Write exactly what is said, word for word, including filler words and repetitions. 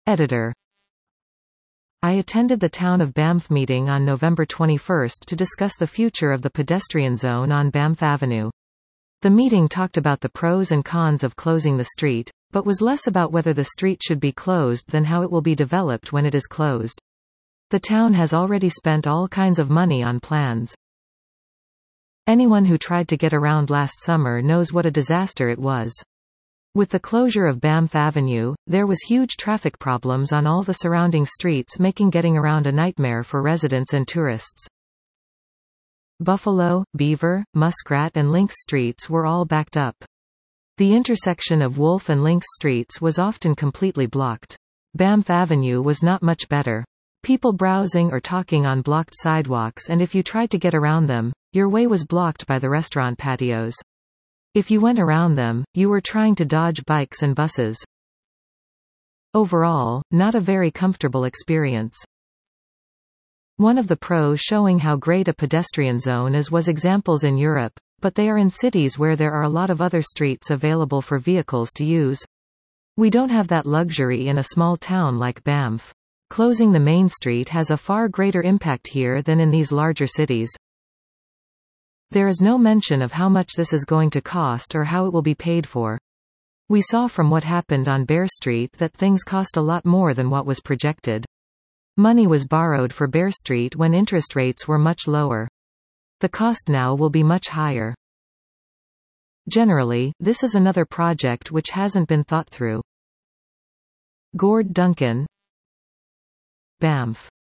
Editor. I attended the Town of Banff meeting on November twenty-first to discuss the future of the pedestrian zone on Banff Avenue. The meeting talked about the pros and cons of closing the street, but was less about whether the street should be closed than how it will be developed when it is closed. The town has already spent all kinds of money on plans. Anyone who tried to get around last summer knows what a disaster it was. With the closure of Banff Avenue, there was huge traffic problems on all the surrounding streets, making getting around a nightmare for residents and tourists. Buffalo, Beaver, Muskrat and Lynx streets were all backed up. The intersection of Wolf and Lynx streets was often completely blocked. Banff Avenue was not much better. People browsing or talking on blocked sidewalks, and if you tried to get around them, your way was blocked by the restaurant patios. If you went around them, you were trying to dodge bikes and buses. Overall, not a very comfortable experience. One of the pros showing how great a pedestrian zone is was examples in Europe, but they are in cities where there are a lot of other streets available for vehicles to use. We don't have that luxury in a small town like Banff. Closing the main street has a far greater impact here than in these larger cities. There is no mention of how much this is going to cost or how it will be paid for. We saw from what happened on Bear Street that things cost a lot more than what was projected. Money was borrowed for Bear Street when interest rates were much lower. The cost now will be much higher. Generally, this is another project which hasn't been thought through. Gord Duncan, Banff.